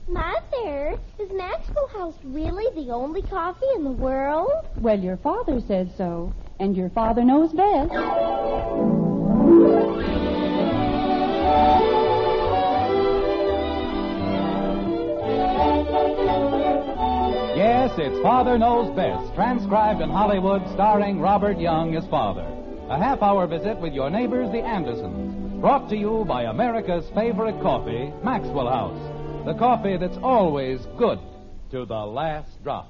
Mother, is Maxwell House really the only coffee in the world? Well, your father says so, and your father knows best. Yes, it's Father Knows Best, transcribed in Hollywood, starring Robert Young as Father. A half-hour visit with your neighbors, the Andersons, brought to you by America's favorite coffee, Maxwell House. The coffee that's always good to the last drop.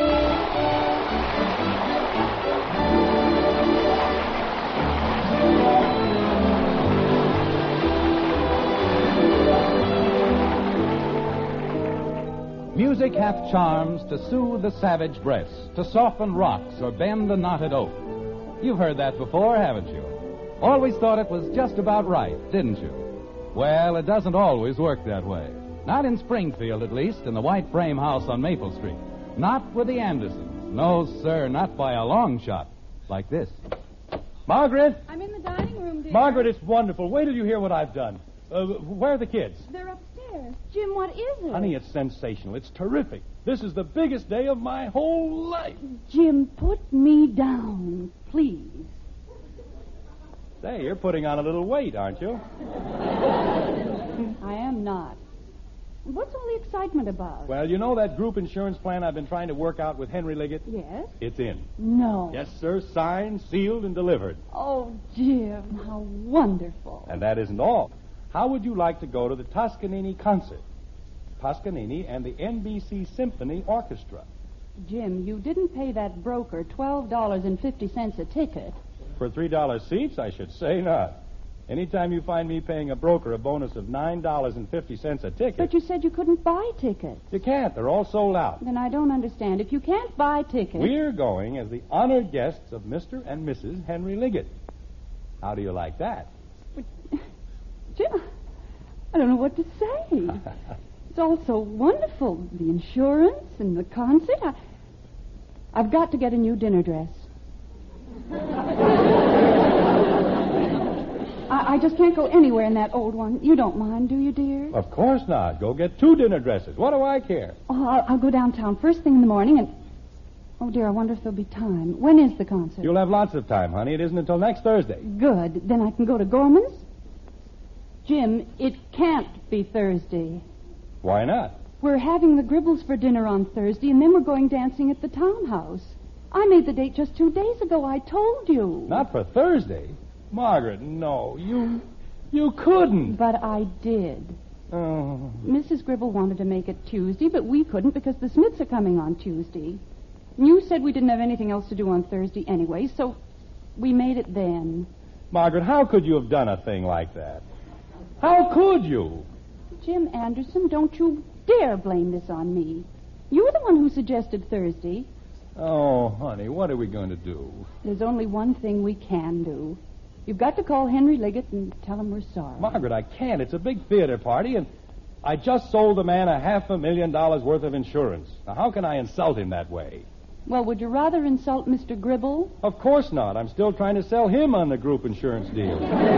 Music hath charms to soothe the savage breast, to soften rocks or bend the knotted oak. You've heard that before, haven't you? Always thought it was just about right, didn't you? Well, it doesn't always work that way. Not in Springfield, at least, in the white frame house on Maple Street. Not with the Andersons. No, sir, not by a long shot. Like this. Margaret! I'm in the dining room, dear. Margaret, it's wonderful. Wait till you hear what I've done. Where are the kids? They're upstairs. Jim, what is it? Honey, it's sensational. It's terrific. This is the biggest day of my whole life. Jim, put me down, please. Say, you're putting on a little weight, aren't you? I am not. What's all the excitement about? Well, you know that group insurance plan I've been trying to work out with Henry Liggett? Yes? It's in. No. Yes, sir. Signed, sealed, and delivered. Oh, Jim, how wonderful. And that isn't all. How would you like to go to the Toscanini concert? Toscanini and the NBC Symphony Orchestra. Jim, you didn't pay that broker $12.50 a ticket. For $3 seats, I should say not. Anytime you find me paying a broker a bonus of $9.50 a ticket... But you said you couldn't buy tickets. You can't. They're all sold out. Then I don't understand. If you can't buy tickets... We're going as the honored guests of Mr. and Mrs. Henry Liggett. How do you like that? But, Jim, I don't know what to say. It's all so wonderful. The insurance and the concert. I've got to get a new dinner dress. I just can't go anywhere in that old one. You don't mind, do you, dear? Of course not. Go get 2 dinner dresses. What do I care? Oh, I'll go downtown first thing in the morning and... Oh, dear, I wonder if there'll be time. When is the concert? You'll have lots of time, honey. It isn't until next Thursday. Good. Then I can go to Gorman's? Jim, it can't be Thursday. Why not? We're having the Gribbles for dinner on Thursday, and then we're going dancing at the townhouse. I made the date just 2 days ago. I told you. Not for Thursday? Margaret, no. You couldn't. But I did. Oh. Mrs. Gribble wanted to make it Tuesday, but we couldn't because the Smiths are coming on Tuesday. And you said we didn't have anything else to do on Thursday anyway, so we made it then. Margaret, how could you have done a thing like that? How could you? Jim Anderson, don't you dare blame this on me. You were the one who suggested Thursday. Oh, honey, what are we going to do? There's only one thing we can do. You've got to call Henry Liggett and tell him we're sorry. Margaret, I can't. It's a big theater party, and I just sold the man $500,000 worth of insurance. Now, how can I insult him that way? Well, would you rather insult Mr. Gribble? Of course not. I'm still trying to sell him on the group insurance deal.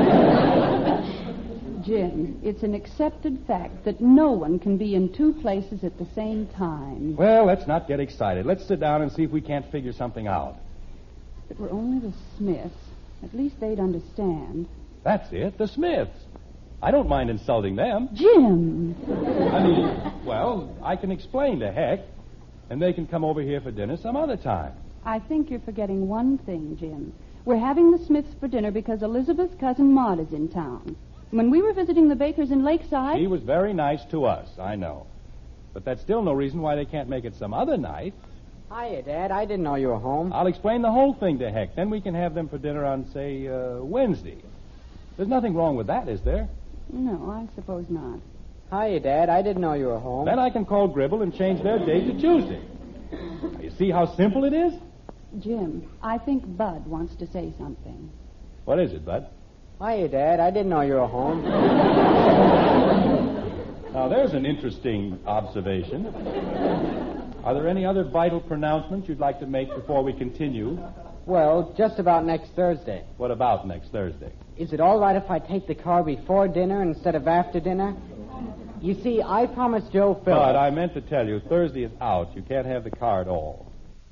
Jim, it's an accepted fact that no one can be in 2 places at the same time. Well, let's not get excited. Let's sit down and see if we can't figure something out. If it were only the Smiths, at least they'd understand. That's it, the Smiths. I don't mind insulting them. Jim! I mean, well, I can explain to Heck, and they can come over here for dinner some other time. I think you're forgetting one thing, Jim. We're having the Smiths for dinner because Elizabeth's cousin Maud is in town. When we were visiting the Bakers in Lakeside... He was very nice to us, I know. But that's still no reason why they can't make it some other night. Hiya, Dad. I didn't know you were home. I'll explain the whole thing to Heck. Then we can have them for dinner on, say, Wednesday. There's nothing wrong with that, is there? No, I suppose not. Hiya, Dad. I didn't know you were home. Then I can call Gribble and change their date to Tuesday. You see how simple it is? Jim, I think Bud wants to say something. What is it, Bud? Hiya, Dad. I didn't know you were home. Now, there's an interesting observation. Are there any other vital pronouncements you'd like to make before we continue? Well, just about next Thursday. What about next Thursday? Is it all right if I take the car before dinner instead of after dinner? You see, I promised Joe Phillips. But I meant to tell you, Thursday is out. You can't have the car at all.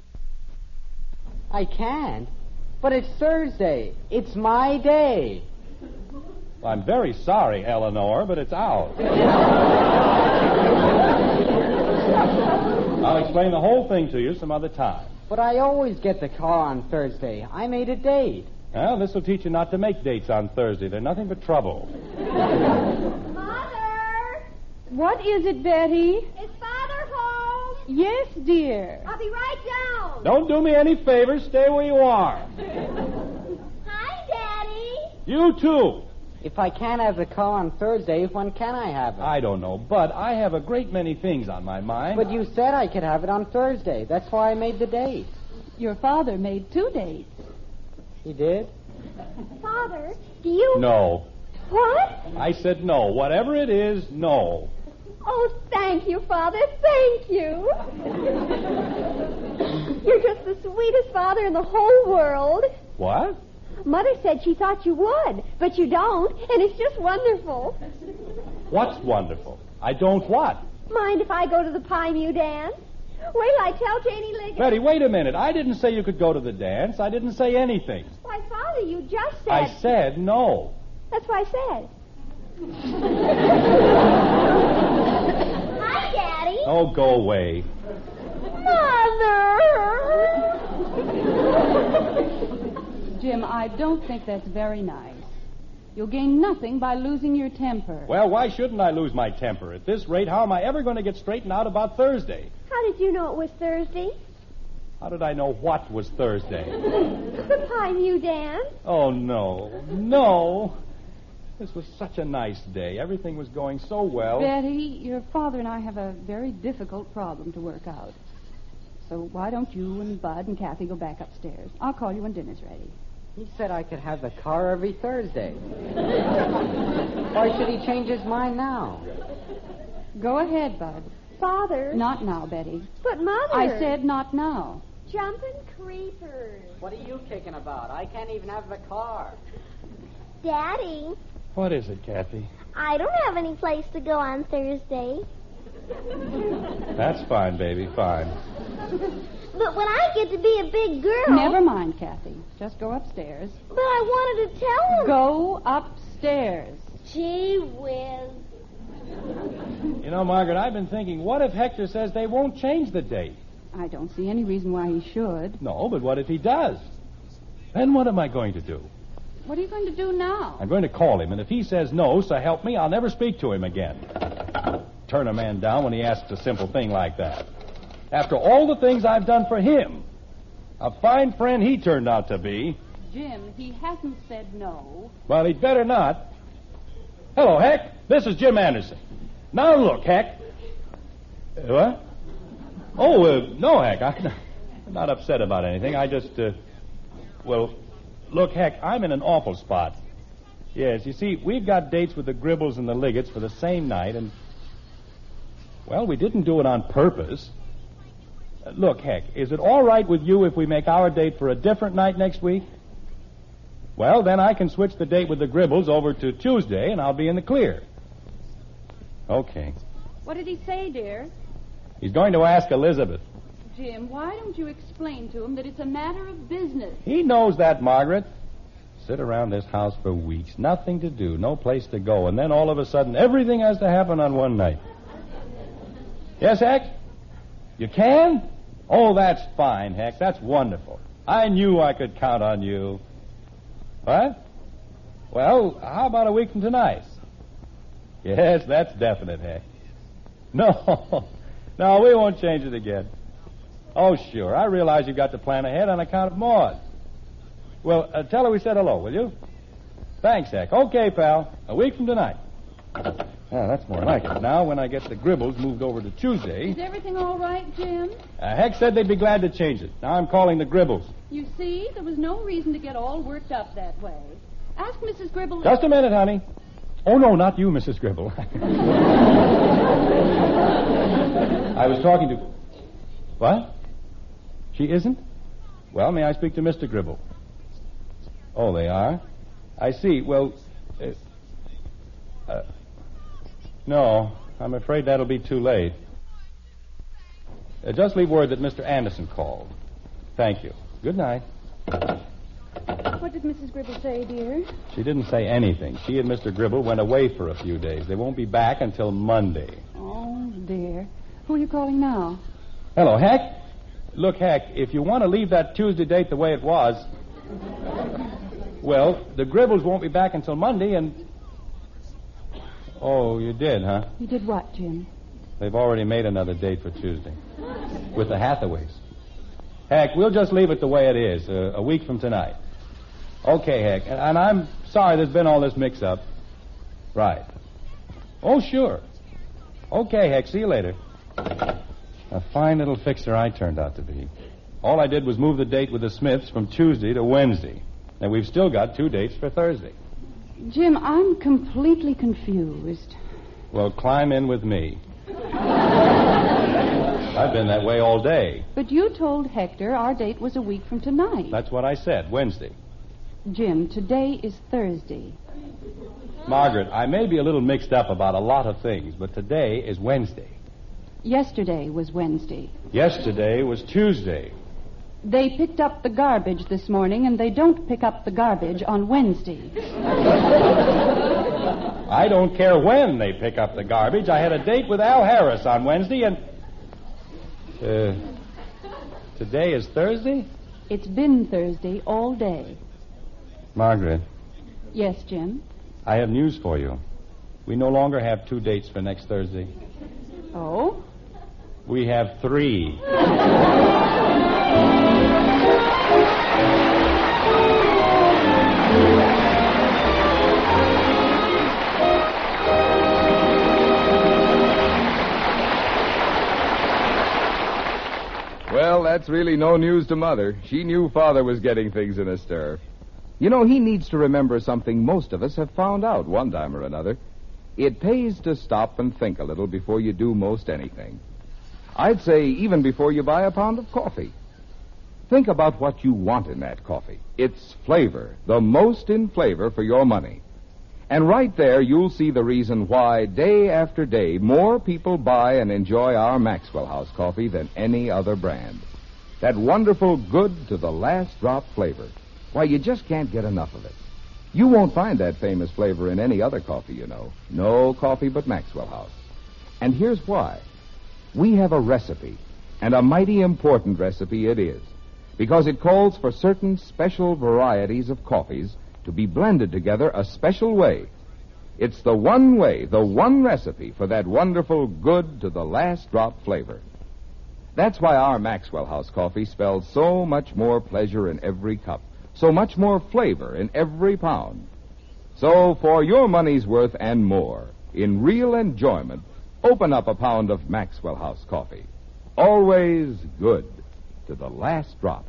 I can't. But it's Thursday. It's my day. Well, I'm very sorry, Eleanor, but it's out. I'll explain the whole thing to you some other time. But I always get the car on Thursday. I made a date. Well, this will teach you not to make dates on Thursday. They're nothing but trouble. Mother! What is it, Betty? Is Father home? Yes, dear. I'll be right down. Don't do me any favors. Stay where you are. Hi, Daddy. You too. If I can't have the car on Thursday, when can I have it? I don't know, but I have a great many things on my mind. But you said I could have it on Thursday. That's why I made the date. Your father made 2 dates. He did? Father, do you... No. What? I said no. Whatever it is, no. Oh, thank you, Father. Thank you. You're just the sweetest father in the whole world. What? Mother said she thought you would, but you don't, and it's just wonderful. What's wonderful? I don't what? Mind if I go to the Pie Mew dance? Wait till I tell Janie Liggett. Betty, wait a minute. I didn't say you could go to the dance. I didn't say anything. Why, Father, you just said... I said no. That's what I said. Hi, Daddy. Oh, go away. Mother! Jim, I don't think that's very nice. You'll gain nothing by losing your temper. Well, why shouldn't I lose my temper? At this rate, how am I ever going to get straightened out about Thursday? How did you know it was Thursday? How did I know what was Thursday? The Pie Mew dance. Oh, no. No. This was such a nice day. Everything was going so well. Betty, your father and I have a very difficult problem to work out. So why don't you and Bud and Kathy go back upstairs? I'll call you when dinner's ready. He said I could have the car every Thursday. Why should he change his mind now? Go ahead, Bud. Father. Not now, Betty. But, Mother. I said not now. Jumping creepers. What are you kicking about? I can't even have the car. Daddy, What is it, Kathy? I don't have any place to go on Thursday. That's fine, baby, fine. But when I get to be a big girl... Never mind, Kathy. Just go upstairs. But I wanted to tell him... Go upstairs. Gee whiz. You know, Margaret, I've been thinking, what if Hector says they won't change the date? I don't see any reason why he should. No, but what if he does? Then what am I going to do? What are you going to do now? I'm going to call him, and if he says no, so help me, I'll never speak to him again. Turn a man down when he asks a simple thing like that. After all the things I've done for him, a fine friend he turned out to be. Jim, he hasn't said no. Well, he'd better not. Hello, Heck. This is Jim Anderson. Now, look, Heck. What? Oh, no, Heck. I'm not upset about anything. I just, well, look, Heck, I'm in an awful spot. Yes, you see, we've got dates with the Gribbles and the Liggets for the same night, and, well, we didn't do it on purpose. Look, Heck, is it all right with you if we make our date for a different night next week? Well, then I can switch the date with the Gribbles over to Tuesday, and I'll be in the clear. Okay. What did he say, dear? He's going to ask Elizabeth. Jim, why don't you explain to him that it's a matter of business? He knows that, Margaret. Sit around this house for weeks, nothing to do, no place to go, and then all of a sudden everything has to happen on one night. Yes, Heck? You can? Oh, that's fine, Heck. That's wonderful. I knew I could count on you. What? Well, how about a week from tonight? Yes, that's definite, Heck. No, we won't change it again. Oh, sure. I realize you've got to plan ahead on account of Maud. Well, tell her we said hello, will you? Thanks, Heck. Okay, pal. A week from tonight. Ah, that's more like it. Now, when I get the Gribbles moved over to Tuesday... Is everything all right, Jim? Heck said they'd be glad to change it. Now I'm calling the Gribbles. You see, there was no reason to get all worked up that way. Ask Mrs. Gribble... Just a minute, honey. Oh, no, not you, Mrs. Gribble. I was talking to... What? She isn't? Well, may I speak to Mr. Gribble? Oh, they are? I see. Well, no, I'm afraid that'll be too late. Just leave word that Mr. Anderson called. Thank you. Good night. What did Mrs. Gribble say, dear? She didn't say anything. She and Mr. Gribble went away for a few days. They won't be back until Monday. Oh, dear. Who are you calling now? Hello, Heck. Look, Heck, if you want to leave that Tuesday date the way it was, well, the Gribbles won't be back until Monday, and... Oh, you did, huh? You did what, Jim? They've already made another date for Tuesday. With the Hathaways. Heck, we'll just leave it the way it is, a week from tonight. Okay, Heck, and I'm sorry there's been all this mix-up. Right. Oh, sure. Okay, Heck, see you later. A fine little fixer I turned out to be. All I did was move the date with the Smiths from Tuesday to Wednesday. And we've still got 2 dates for Thursday. Jim, I'm completely confused. Well, climb in with me. I've been that way all day. But you told Hector our date was a week from tonight. That's what I said, Wednesday. Jim, today is Thursday. Margaret, I may be a little mixed up about a lot of things, but today is Wednesday. Yesterday was Wednesday. Yesterday was Tuesday. They picked up the garbage this morning, and they don't pick up the garbage on Wednesday. I don't care when they pick up the garbage. I had a date with Al Harris on Wednesday, and... today is Thursday? It's been Thursday all day. Margaret. Yes, Jim? I have news for you. We no longer have 2 dates for next Thursday. Oh? We have 3. Well, that's really no news to Mother. She knew Father was getting things in a stir. You know, he needs to remember something most of us have found out one time or another. It pays to stop and think a little before you do most anything. I'd say even before you buy a pound of coffee. Think about what you want in that coffee. Its flavor, the most in flavor for your money. And right there you'll see the reason why day after day more people buy and enjoy our Maxwell House coffee than any other brand. That wonderful good to the last drop flavor. Why, you just can't get enough of it. You won't find that famous flavor in any other coffee, you know. No coffee but Maxwell House. And here's why. We have a recipe, and a mighty important recipe it is, because it calls for certain special varieties of coffees to be blended together a special way. It's the one way, the one recipe for that wonderful good to the last drop flavor. That's why our Maxwell House coffee spells so much more pleasure in every cup, so much more flavor in every pound. So for your money's worth and more, in real enjoyment, open up a pound of Maxwell House coffee. Always good to the last drop.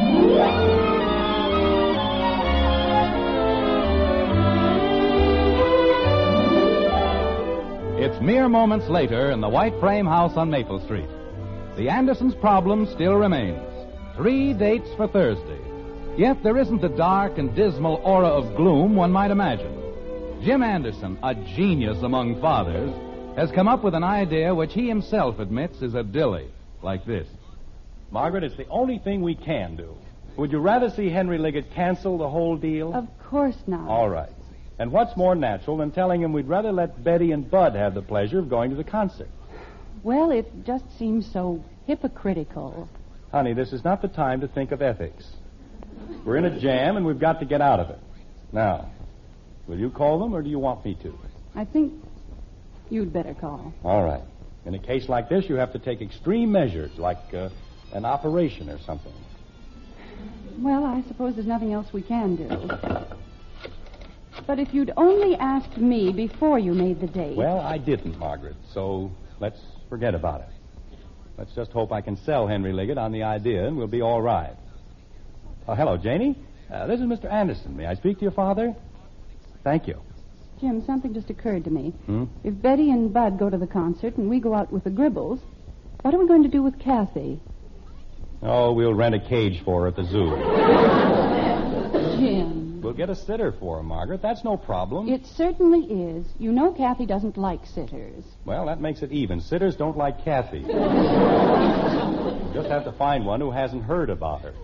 It's mere moments later in the white frame house on Maple Street. The Andersons' problem still remains. 3 dates for Thursday. Yet there isn't the dark and dismal aura of gloom one might imagine. Jim Anderson, a genius among fathers, has come up with an idea which he himself admits is a dilly, like this. Margaret, it's the only thing we can do. Would you rather see Henry Liggett cancel the whole deal? Of course not. All right. And what's more natural than telling him we'd rather let Betty and Bud have the pleasure of going to the concert? Well, it just seems so hypocritical. Honey, this is not the time to think of ethics. We're in a jam, and we've got to get out of it. Now, will you call them, or do you want me to? I think you'd better call. All right. In a case like this, you have to take extreme measures, like an operation or something. Well, I suppose there's nothing else we can do. But if you'd only asked me before you made the date... Well, I didn't, Margaret, so let's forget about it. Let's just hope I can sell Henry Liggett on the idea, and we'll be all right. Oh, hello, Janie. This is Mr. Anderson. May I speak to your father? Thank you. Jim, something just occurred to me. If Betty and Bud go to the concert and we go out with the Gribbles, what are we going to do with Kathy? Oh, we'll rent a cage for her at the zoo. Jim. We'll get a sitter for her, Margaret. That's no problem. It certainly is. You know Kathy doesn't like sitters. Well, that makes it even. Sitters don't like Kathy. You just have to find one who hasn't heard about her.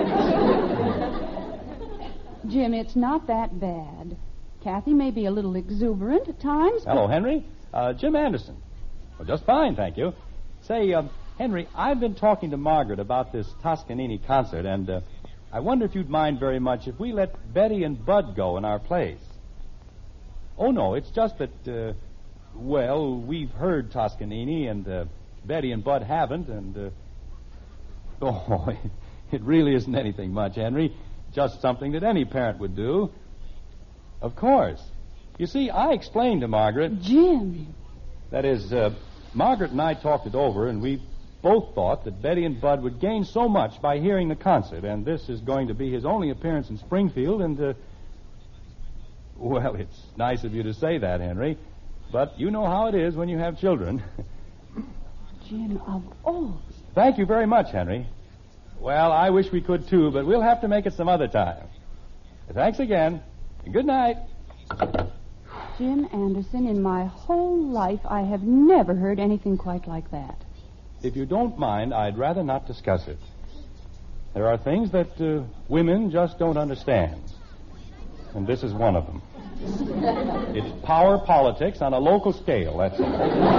Jim, it's not that bad. Kathy may be a little exuberant at times. Hello, Henry. Jim Anderson. Well, just fine, thank you. Say, Henry, I've been talking to Margaret about this Toscanini concert, and I wonder if you'd mind very much if we let Betty and Bud go in our place. Oh, no, it's just that, well, we've heard Toscanini, and Betty and Bud haven't, and, oh, it really isn't anything much, Henry. Just something that any parent would do. Of course. You see, I explained to Margaret... Jim. That is, Margaret and I talked it over, and we both thought that Betty and Bud would gain so much by hearing the concert, and this is going to be his only appearance in Springfield, and, well, it's nice of you to say that, Henry, but you know how it is when you have children. Jim, of all... Thank you very much, Henry. Well, I wish we could, too, but we'll have to make it some other time. Thanks again, and good night. Jim Anderson, in my whole life, I have never heard anything quite like that. If you don't mind, I'd rather not discuss it. There are things that women just don't understand. And this is one of them. It's power politics on a local scale, that's all.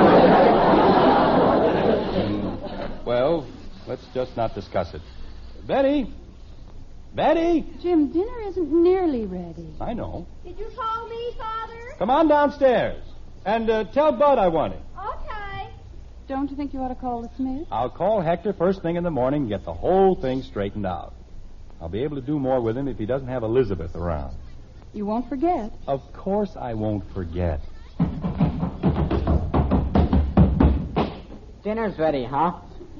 Well, let's just not discuss it. Betty! Betty! Jim, dinner isn't nearly ready. I know. Did you call me, Father? Come on downstairs. And tell Bud I want him. Okay. Don't you think you ought to call the Smith? I'll call Hector first thing in the morning and get the whole thing straightened out. I'll be able to do more with him if he doesn't have Elizabeth around. You won't forget. Of course I won't forget. Dinner's ready, huh?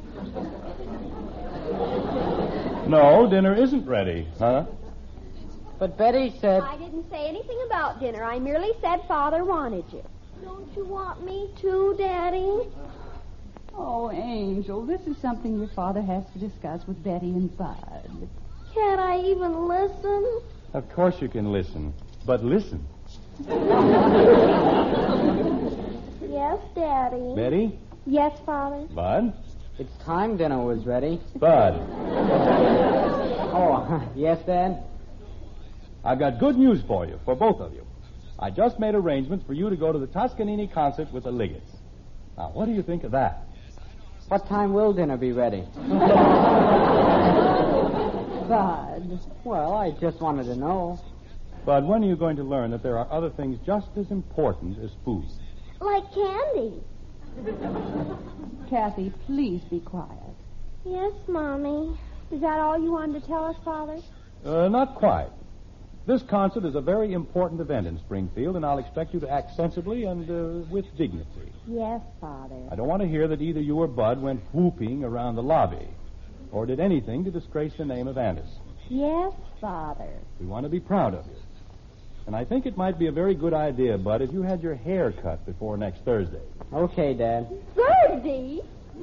No, dinner isn't ready, huh? But Betty said... I didn't say anything about dinner. I merely said Father wanted you. Don't you want me too, Daddy? Oh, Angel, this is something your father has to discuss with Betty and Bud. Can't I even listen? Of course you can listen. But listen. Yes, Daddy. Betty? Yes, Father. Bud? It's time dinner was ready. Bud. Oh, yes, Dad? I've got good news for you, for both of you. I just made arrangements for you to go to the Toscanini concert with the Liggets. Now, what do you think of that? What time will dinner be ready? Bud. Well, I just wanted to know. Bud, when are you going to learn that there are other things just as important as food? Like candy. Kathy, please be quiet. Yes, Mommy. Is that all you wanted to tell us, Father? Not quite. This concert is a very important event in Springfield, and I'll expect you to act sensibly and with dignity. Yes, Father. I don't want to hear that either you or Bud went whooping around the lobby or did anything to disgrace the name of Anderson. Yes, Father. We want to be proud of you. And I think it might be a very good idea, Bud, if you had your hair cut before next Thursday. Okay, Dad. Thursday?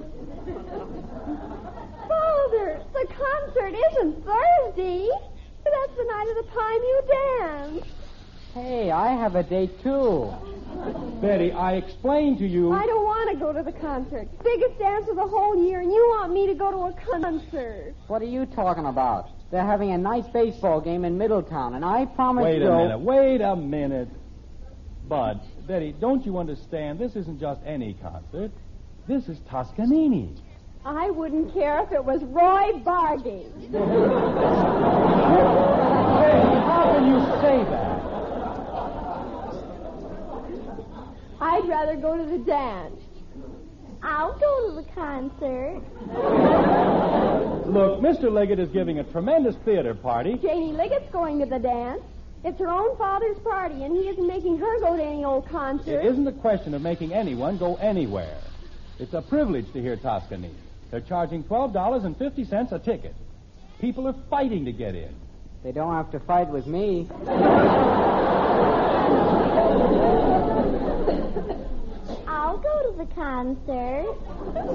Father, the concert isn't Thursday. That's the night of the time you dance. Hey, I have a date, too. Betty, I explained to you... I don't want to go to the concert. Biggest dance of the whole year, and you want me to go to a concert. What are you talking about? They're having a nice baseball game in Middletown, and I promised Wait Joe... Wait a minute. Bud, Betty, don't you understand? This isn't just any concert. This is Toscanini. I wouldn't care if it was Roy Bargy. Hey, how can you say that? I'd rather go to the dance. I'll go to the concert. Look, Mr. Liggett is giving a tremendous theater party. Janie Liggett's going to the dance. It's her own father's party, and he isn't making her go to any old concert. It isn't a question of making anyone go anywhere. It's a privilege to hear Toscanini. They're charging $12.50 a ticket. People are fighting to get in. They don't have to fight with me. I'll go to the concert.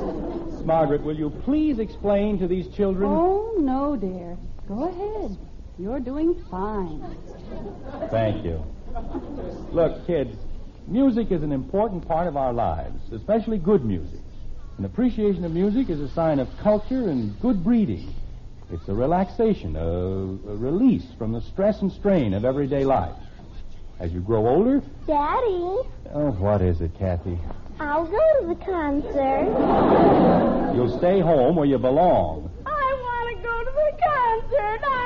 Margaret, will you please explain to these children? Oh, no, dear. Go ahead. You're doing fine. Thank you. Look, kids, music is an important part of our lives, especially good music. An appreciation of music is a sign of culture and good breeding. It's a relaxation, a release from the stress and strain of everyday life. As you grow older... Daddy, Oh, what is it, Kathy? I'll go to the concert. You'll stay home where you belong. I want to go to the concert.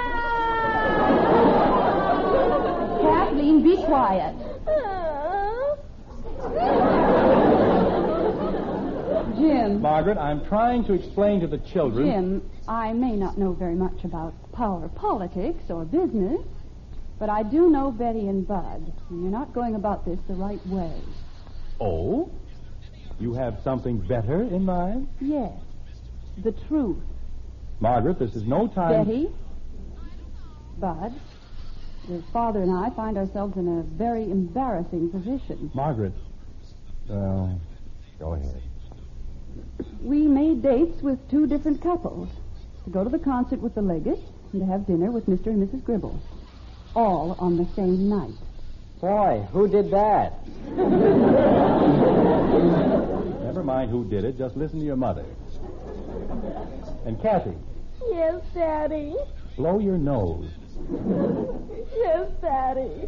Kathleen, be quiet. Jim. Margaret, I'm trying to explain to the children... Jim, I may not know very much about power politics or business, but I do know Betty and Bud, and you're not going about this the right way. Oh? You have something better in mind? Yes, the truth. Margaret, this is no time... Betty, Bud, your father and I find ourselves in a very embarrassing position. Margaret, well, go ahead. We made dates with two different couples, to go to the concert with the Leggetts and to have dinner with Mr. and Mrs. Gribble, all on the same night. Boy, who did that? Never mind who did it, just listen to your mother. And Kathy, Yes, Daddy. blow your nose. Yes, Daddy.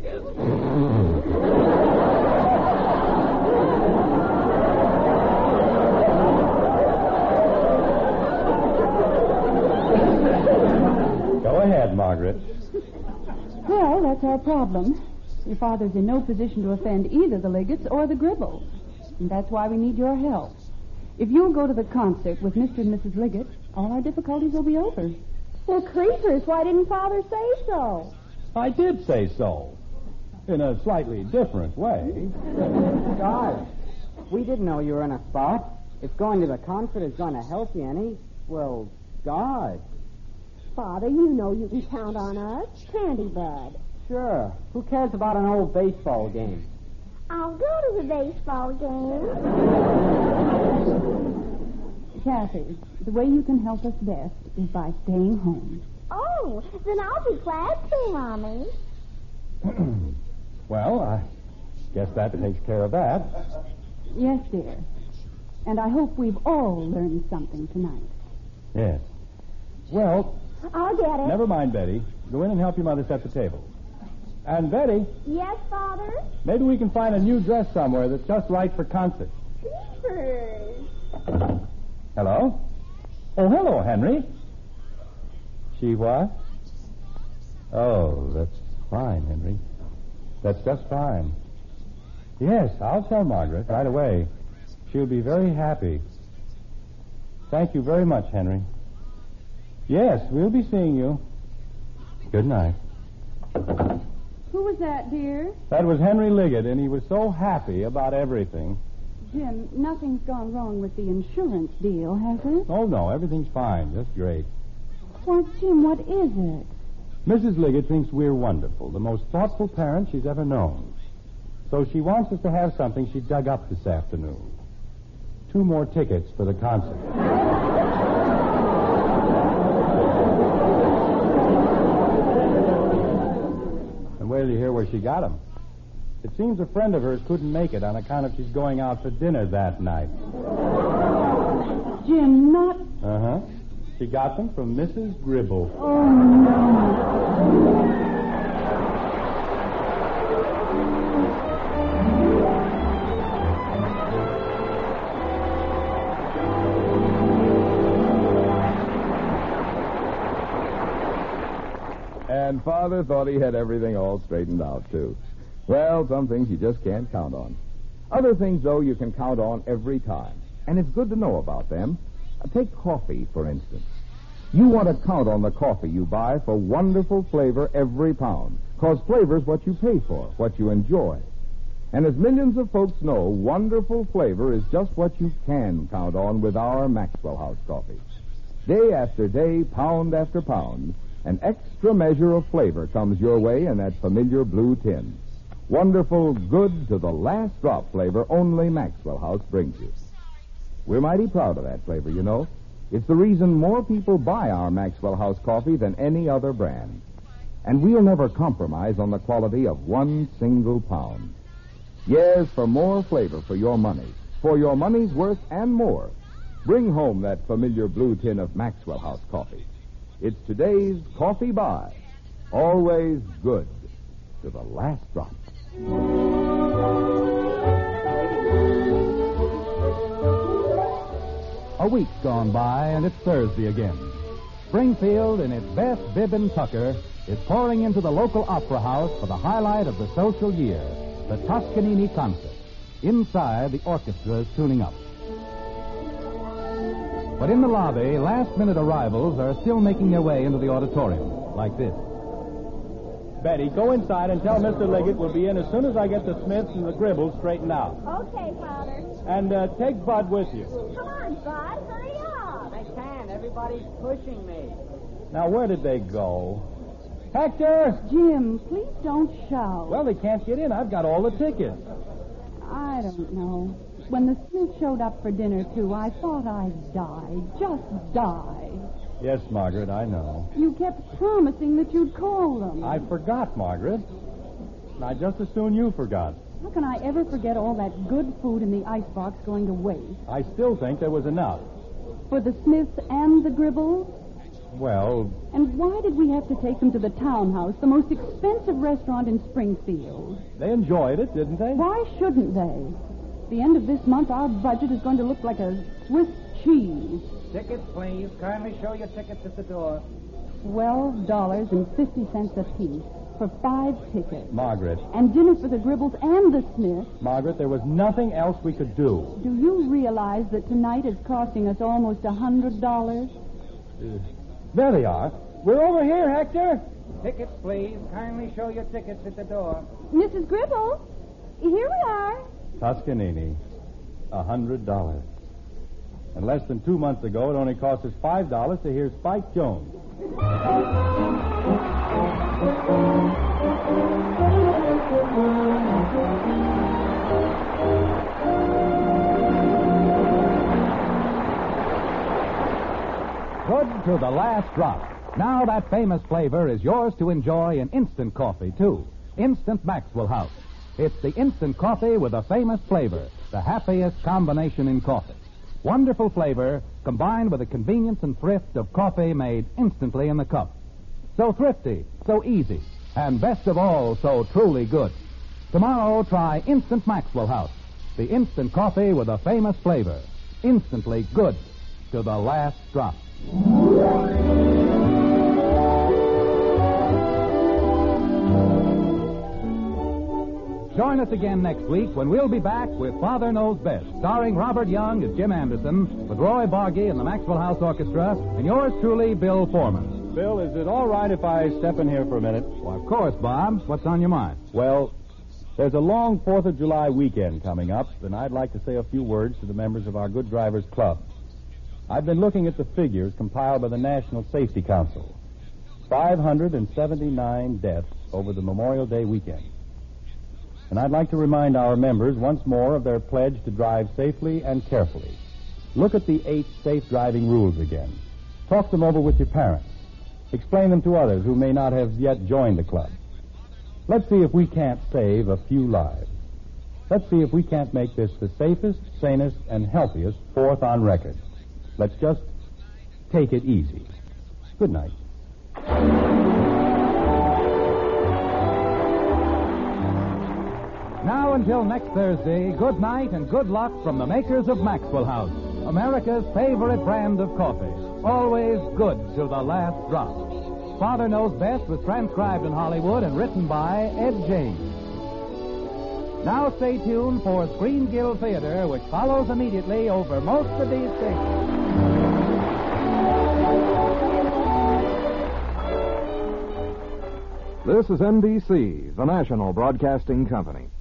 Go ahead, Margaret. Well, that's our problem. Your father's in no position to offend either the Leggetts or the Gribbles, and that's why we need your help. If you'll go to the concert with Mr. and Mrs. Liggett, all our difficulties will be over. Well, creepers, why didn't Father say so? I did say so. In a slightly different way. God, we didn't know you were in a spot. If going to the concert is going to help you any, well, God. Father, you know you can count on us. Candy Bud. Sure. Who cares about an old baseball game? I'll go to the baseball game. Kathy, the way you can help us best is by staying home. Oh, then I'll be glad to, Mommy. Well, I guess that takes care of that. Yes, dear. And I hope we've all learned something tonight. Yes. Well, I'll get it. never mind, Betty. Go in and help your mother set the table. And, Betty, Yes, Father? maybe we can find a new dress somewhere that's just right for concert. Creepers. Hello? Oh, hello, Henry. She what? Oh, that's fine, Henry. That's just fine. Yes, I'll tell Margaret right away. She'll be very happy. Thank you very much, Henry. Yes, we'll be seeing you. Good night. Who was that, dear? That was Henry Liggett, and he was so happy about everything. Jim, nothing's gone wrong with the insurance deal, has it? Oh, no, everything's fine. Just great. Why, Jim, what is it? Mrs. Liggett thinks we're wonderful, the most thoughtful parent she's ever known. So she wants us to have something she dug up this afternoon. 2 more tickets for the concert. And wait till you hear where she got them. It seems a friend of hers couldn't make it on account of she's going out for dinner that night. Jim, not... Uh-huh. She got them from Mrs. Gribble. Oh, no. And Father thought he had everything all straightened out, too. Well, some things you just can't count on. Other things, though, you can count on every time. And it's good to know about them. Take coffee, for instance. You want to count on the coffee you buy for wonderful flavor every pound. Because flavor's what you pay for, what you enjoy. And as millions of folks know, wonderful flavor is just what you can count on with our Maxwell House coffee. Day after day, pound after pound, an extra measure of flavor comes your way in that familiar blue tin. Wonderful, good to the last drop flavor only Maxwell House brings you. We're mighty proud of that flavor, you know. It's the reason more people buy our Maxwell House coffee than any other brand. And we'll never compromise on the quality of one single pound. Yes, for more flavor for your money's worth and more, bring home that familiar blue tin of Maxwell House coffee. It's today's coffee buy. Always good to the last drop. A week's gone by, and it's Thursday again. Springfield, in its best bib and tucker, is pouring into the local opera house for the highlight of the social year, the Toscanini concert. Inside, the orchestra is tuning up. But in the lobby, last-minute arrivals are still making their way into the auditorium, like this. Betty, go inside and tell Mr. Liggett we'll be in as soon as I get the Smiths and the Gribbles straightened out. Okay, Father. And take Bud with you. Come on, Bud. Hurry up. I can't. Everybody's pushing me. Now, where did they go? Hector! Jim, please don't shout. Well, they can't get in. I've got all the tickets. I don't know. When the Smiths showed up for dinner, too, I thought I'd die. Just die. Yes, Margaret, I know. You kept promising that you'd call them. I forgot, Margaret. And I just as soon you forgot. How can I ever forget all that good food in the icebox going to waste? I still think there was enough. For the Smiths and the Gribbles? Well, And why did we have to take them to the Townhouse, the most expensive restaurant in Springfield? they enjoyed it, didn't they? Why shouldn't they? The end of this month, our budget is going to look like a Swiss cheese. Tickets, please. Kindly show your tickets at the door. $12.50 apiece for 5 tickets. Margaret, And dinner for the Gribbles and the Smiths. Margaret, there was nothing else we could do. Do you realize that tonight is costing us almost $100? There they are. We're over here, Hector. Tickets, please. Kindly show your tickets at the door. Mrs. Gribble, here we are. Toscanini, $100. And less than 2 months ago, it only cost us $5 to hear Spike Jones. Good to the last drop. Now that famous flavor is yours to enjoy in instant coffee, too. Instant Maxwell House. It's the instant coffee with a famous flavor, the happiest combination in coffee. Wonderful flavor combined with the convenience and thrift of coffee made instantly in the cup. So thrifty, so easy, and best of all, so truly good. Tomorrow, try Instant Maxwell House, the instant coffee with a famous flavor. Instantly good to the last drop. Join us again next week when we'll be back with Father Knows Best, starring Robert Young as Jim Anderson, with Roy Bargy and the Maxwell House Orchestra, and yours truly, Bill Foreman. Bill, is it all right if I step in here for a minute? Well, of course, Bob. What's on your mind? Well, there's a long 4th of July weekend coming up, and I'd like to say a few words to the members of our Good Drivers Club. I've been looking at the figures compiled by the National Safety Council. 579 deaths over the Memorial Day weekend. And I'd like to remind our members once more of their pledge to drive safely and carefully. Look at the 8 safe driving rules again. Talk them over with your parents. Explain them to others who may not have yet joined the club. Let's see if we can't save a few lives. Let's see if we can't make this the safest, sanest, and healthiest 4th on record. Let's just take it easy. Good night. Now, until next Thursday, good night and good luck from the makers of Maxwell House, America's favorite brand of coffee. Always good to the last drop. Father Knows Best was transcribed in Hollywood and written by Ed James. Now stay tuned for Screen Guild Theater, which follows immediately over most of these stations. This is NBC, the national broadcasting company.